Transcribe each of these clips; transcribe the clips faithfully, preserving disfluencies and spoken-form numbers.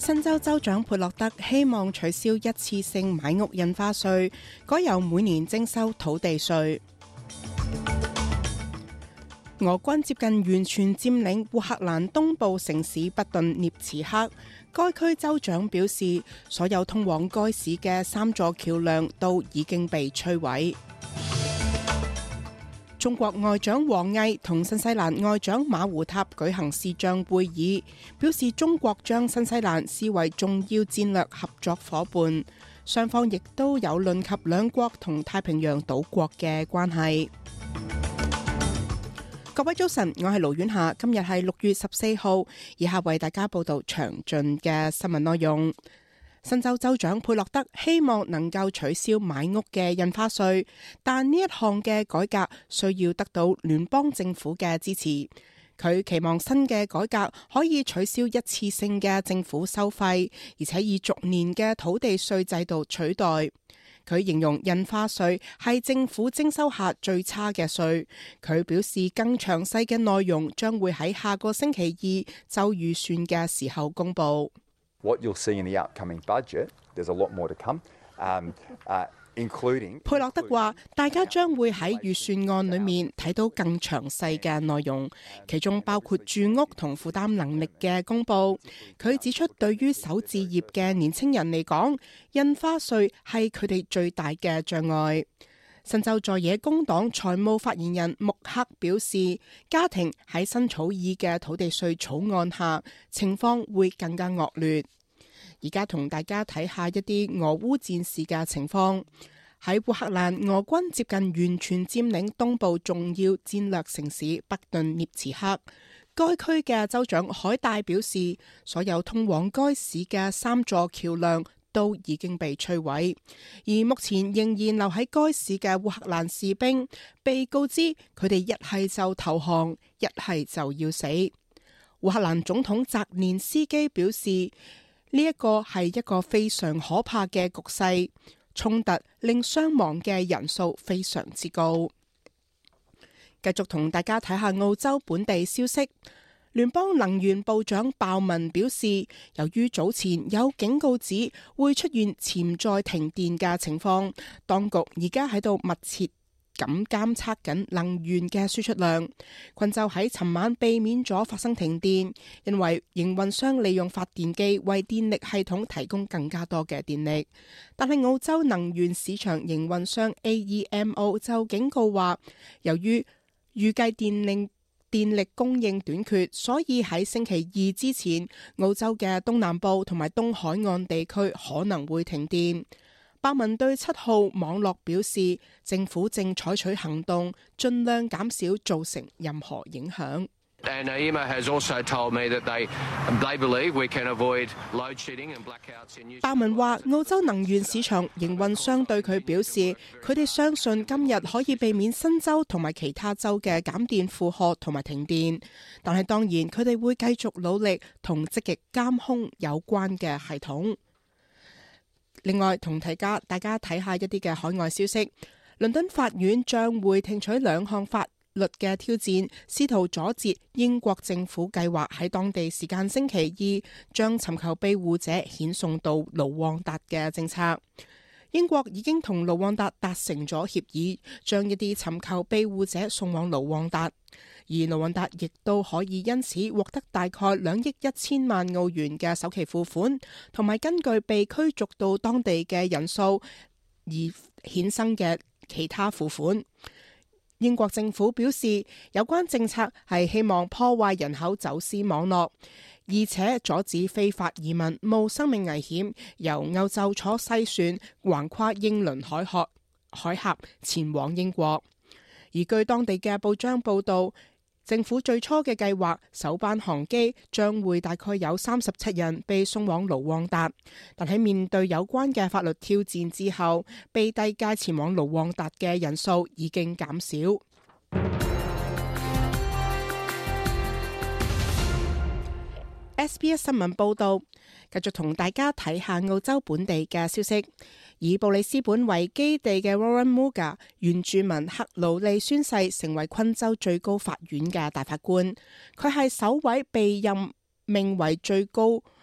新州州長佩洛德希望取消一次性買屋印花稅，改由每年徵收土地稅。俄軍接近完全佔領烏克蘭東部城市北頓涅茨克，該區州長表示，所有通往該市嘅三座橋梁都已經被摧毀。中國外長王毅同新西蘭外長馬胡塔舉行視像會議，表示中國將新西蘭視為重要戰略合作伙伴，雙方亦都有論及兩國同太平洋島國嘅關係。各位早晨，我係盧婉霞，今日係六月十四號，以下為大家報道詳盡嘅新聞內容。新州州長佩洛德希望能夠取消買屋嘅印花稅，但呢一項嘅改革需要得到聯邦政府嘅支持。佢期望新嘅改革可以取消一次性嘅政府收費，而且以逐年嘅土地稅制度取代。佢形容印花稅係政府徵收下最差嘅稅。佢表示更詳細嘅內容將會喺下個星期二州預算嘅時候公佈。 What you'll see in the upcoming budget, there's a lot more to come, um, uh, including... 佩洛德話，大家將會喺預算案裏面睇到更詳細嘅內容，其中包括住屋同負擔能力嘅公佈。佢指出，對於首置業嘅年輕人嚟講，印花稅係佢哋最大嘅障礙。新州在野工黨財務發言人穆克表示，家庭喺新草擬嘅土地稅草案下，情況會更加惡劣。而家同大家睇下一啲俄烏戰事嘅情況。喺烏克蘭，俄軍接近完全佔領東部重要戰略城市北頓涅茨克。該區嘅州長海戴表示，所有通往該市嘅三座橋梁都已經被摧毀，而目前仍然留喺該市嘅烏克蘭士兵被告知佢哋一係就投降，一係就要死。烏克蘭總統澤連斯基表示，呢一個係一個非常可怕嘅局勢，衝突令傷亡嘅人數非常之高。繼續同大家睇下澳洲本地消息。聯邦能源部長鮑文表示，由於早前有警告指會出現潛在停電嘅情況，當局而家喺度密切咁監測緊能源嘅輸出量。昆州喺尋晚避免咗發生停電，因為營運商利用發電機為電力系統提供更加多嘅電力。但係澳洲能源市場營運商 A E M O 就警告話，由於預計電力電力供應短缺，所以喺星期二之前，澳洲嘅東南部同埋東海岸地區可能會停電。鮑文對七號網絡表示，政府正採取行動，盡量減少造成任何影響。 And A E M O has also told me that they they believe we can avoid load shedding and blackouts in New South Wales. 鮑文話，澳洲能源市場營運商對佢表示，佢哋相信今日可以避免新州同埋其他州嘅減電負荷同埋停電，但係當然佢哋會繼續努力同積極監控有關嘅系統。另外，同大家大家睇下一啲嘅海外消息，倫敦法院將會聽取兩項法律嘅挑戰，試圖阻截英國政府計劃喺當地時間星期二將尋求庇護者遣送到盧旺達嘅政策。英國已經同盧旺達達成咗協議，將一啲尋求庇護者送往盧旺達，而盧旺達亦都可以因此獲得大概兩億一千萬澳元嘅首期付款，同埋根據被驅逐到當地嘅人數而衍生嘅其他付款。英國政府表示，有關政策係希望破壞人口走私網絡，而且阻止非法移民冒生命危險由歐洲坐西船橫跨英倫海峽海峽前往英國。而據當地嘅報章報導，政府最初嘅計劃，首班航機將會大概有三十七人被送往盧旺達，但喺面對有關嘅法律挑戰之後，被遞解前往盧旺達嘅人數已經減少。S B S 新聞報導，繼續同大家睇下澳洲本地嘅消息。以布里斯本為基地嘅 Warren Muga 原住民克魯利宣誓成為昆州最高法院嘅大法官，佢係首位被任命為最高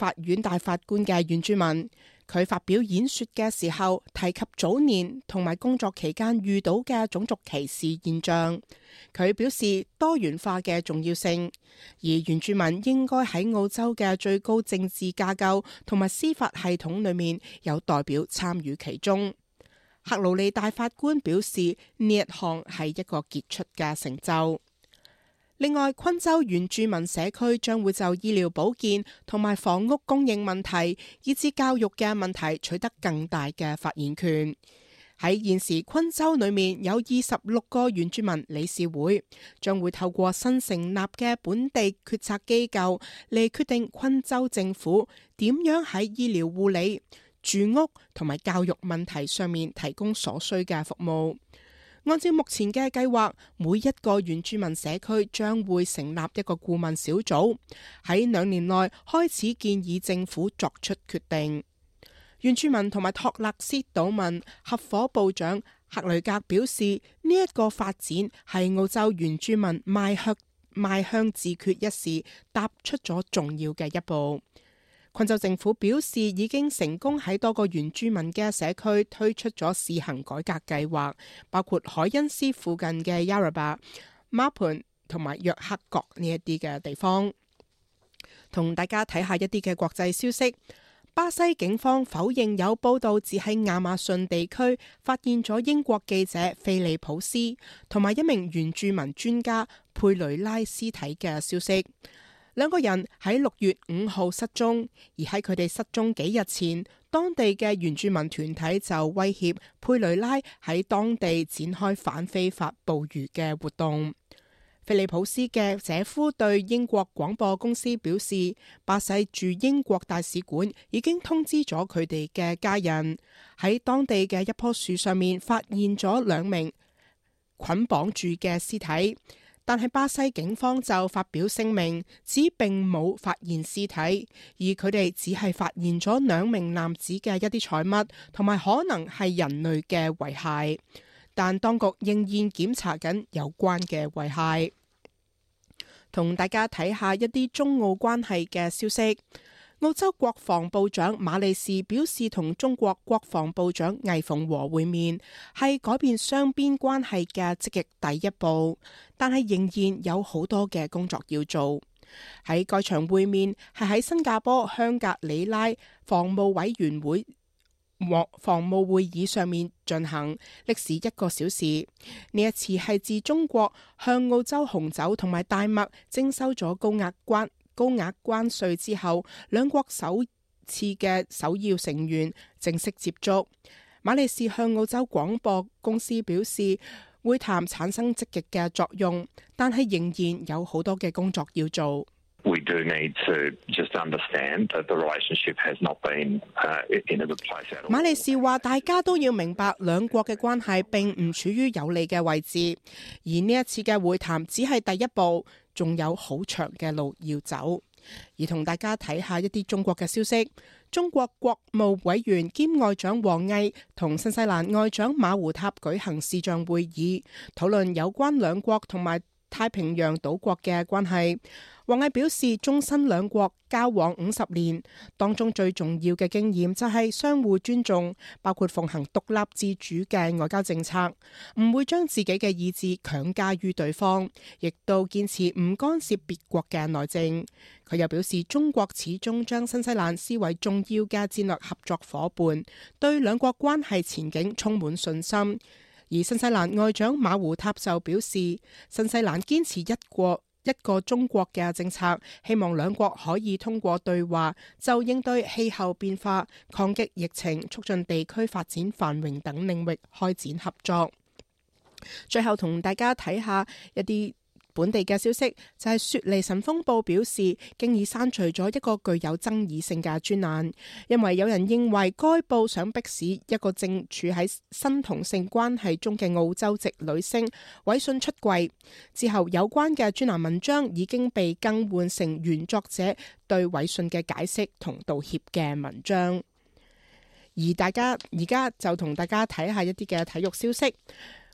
法院大法官嘅原住民。佢發表演說嘅時候，提及早年同埋工作期間遇到嘅種族歧視現象。佢表示多元化嘅重要性，而原住民應該喺澳洲嘅最高政治架構同埋司法系統裏面有代表參與其中。克勞利大法官表示呢一項係一個傑出嘅成就。另外，昆州原住民社區將會就醫療保健同埋房屋供應問題，以至教育嘅問題取得更大嘅發言權。喺現時昆州裏面有二十六個原住民理事會，將會透過新成立嘅本地決策機構嚟決定昆州政府點樣喺醫療護理、住屋同埋教育問題上面提供所需嘅服務。按照目前嘅計劃，每一個原住民社區將會成立一個顧問小組，喺兩年內開始建議政府作出決定。原住民同埋托勒斯島民合夥部長克雷格表示，呢、這、一個發展係澳洲原住民邁向邁向自決一事踏出咗重要嘅一步。昆州政府表示已經成功喺多個原住民嘅社區推出咗試行改革計劃，包括海恩斯附近嘅 Yarrabah、馬盤同埋約克角呢一啲嘅地方。同大家睇下一啲嘅國際消息。巴西警方否認有報道指喺亞馬遜地區發現咗英國記者菲利普斯同埋一名原住民專家佩雷拉屍體嘅消息。兩個人喺六月五號失蹤，而喺佢哋失蹤幾日前，當地嘅原住民團體就威脅佩雷拉喺當地展開反非法捕魚嘅活動。菲利普斯嘅姐夫對英國廣播公司表示，巴西駐英國大使館已經通知咗佢哋嘅家人，喺當地嘅一棵樹上面發現咗兩名捆綁住嘅屍體。但係巴西警方就發表聲明，指並冇發現屍體，而佢哋只係發現咗兩名男子嘅一啲財物，同埋可能係人類嘅遺骸。但當局仍然檢查緊有關嘅遺骸。同大家睇下一啲中澳關係嘅消息。澳洲國防部長馬利士表示，同中國國防部長魏鳳和會面係改變雙邊關係嘅積極第一步，但係仍然有好多嘅工作要做。喺該場會面係喺新加坡香格里拉防務委員會防務會議上面進行，歷時一個小時。呢一次係自中國向澳洲紅酒同埋大麥徵收咗高額關高額關稅之後，兩國首次嘅首要成員正式接觸。馬利士向澳洲廣播公司表示，會談產生積極嘅作用，但係仍然有好多嘅工作要做。 We do need to just understand that the relationship has not been in a good place at all. 馬利士話，大家都要明白兩國嘅關係並唔處於有利嘅位置，而呢一次嘅會談只係第一步，仲有好長嘅路要走。而同大家睇下一啲中國嘅消息，中國國務委員兼外長王毅同新西蘭外長馬胡塔舉行視像會議，討論有關兩國同埋太平洋島國嘅關係。王毅表示，中新兩國交往五十年，當中最重要嘅經驗就係相互尊重，包括奉行獨立自主嘅外交政策，唔會將自己嘅意志強加於對方，亦都堅持唔干涉別國嘅內政。佢又表示，中國始終將新西蘭視為重要嘅戰略合作夥伴，對兩國關係前景充滿信心。而新西蘭外長馬胡塔就表示，新西蘭堅持一國一個中國嘅政策，希望兩國可以通過對話就應對氣候變化、抗擊疫情、促進地區發展繁榮等領域開展合作。最後同大家睇下一啲本地嘅消息，就係雪梨晨鋒報表示，經已刪除咗一個具有爭議性嘅專欄，因為有人認為該報想迫使一個正處喺新同性關係中嘅澳洲籍女星委信出櫃。之後有關嘅專欄文章已經被更換成原作者對委信嘅解釋同道歉嘅文章。而大家而家就同大家睇下一啲嘅體育消息。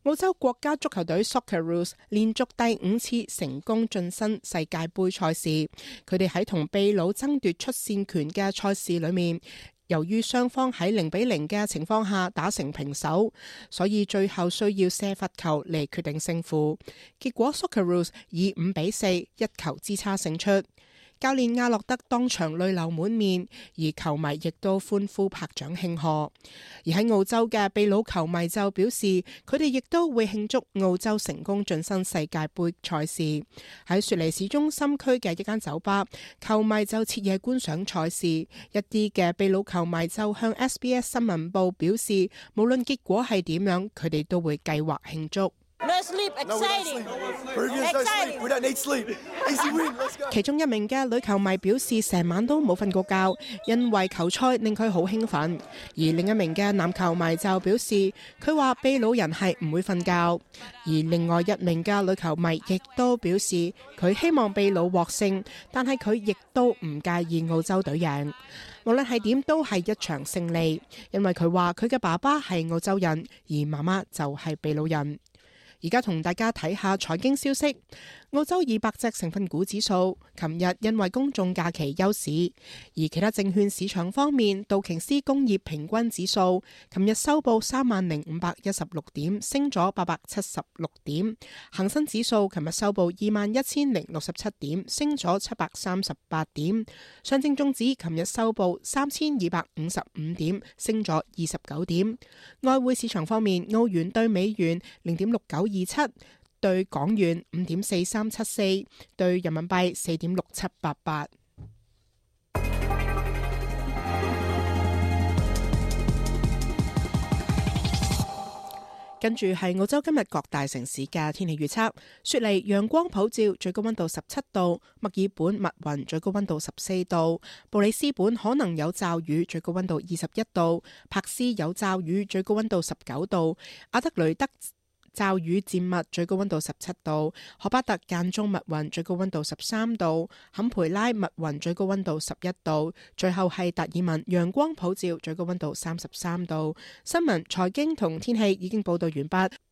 澳洲國家足球隊 Socceroos 連續第五次成功晉身世界盃賽事。佢哋喺同秘魯爭奪出線權嘅賽事裏面，由於雙方喺零比零嘅情況下打成平手，所以最後需要射罰球嚟決定勝負。結果 Socceroos 以五比四一球之差勝出。教練亞洛德當場淚流滿面，而球迷亦都歡呼拍掌慶賀。而喺澳洲嘅秘魯球迷就表示，佢哋亦都會慶祝澳洲成功晉身世界盃賽事。喺雪梨市中心區嘅一間酒吧，球迷就徹夜觀賞賽事。一啲嘅秘魯球迷就向 S B S 新聞報表示，無論結果係點樣，佢哋都會計劃慶祝。 No sleep, exciting. Exciting. We don't need sleep. Easy win. Let's go. 其中一名嘅女球迷表示，成晚都冇瞓過覺，因為球賽令佢好興奮。而另一名嘅男球迷就表示，佢話秘魯人係唔會瞓覺。而另外一名嘅女球迷亦都表示，佢希望秘魯獲勝，但係佢亦都唔介意澳洲隊贏。無論係點都係一場勝利，因為佢話佢嘅爸爸係澳洲人，而媽媽就係秘魯人。而家同大家睇下財經消息。澳洲二百隻成分股指數琴日因為公眾假期休市，而其他證券市場方面，道瓊斯工業平均指數琴日收報三萬零五百一十六點，升咗八百七十六點；恒生指數琴日收報二萬一千零六十七點，升咗七百三十八點；上證綜指琴日收報三千二百五十五點，升咗二十九點。外匯市場方面，澳元對美元零點六九二七。對港元五點四三七四，對人民幣四點六七八八。跟住係澳洲今日各大城市嘅天氣預測：雪梨陽光普照，最高溫度十七度；墨爾本密雲，最高溫度十四度；布里斯本可能有驟雨，最高溫度二十一度；柏斯有驟雨，最高溫度十九度；阿德雷德驟雨漸密，最高溫度十七度；荷巴特間中密雲，最高溫度十三度；坎培拉密雲，最高溫度十一度；最後係達爾文陽光普照，最高溫度三十三度。新聞、財經同天氣已經報道完畢。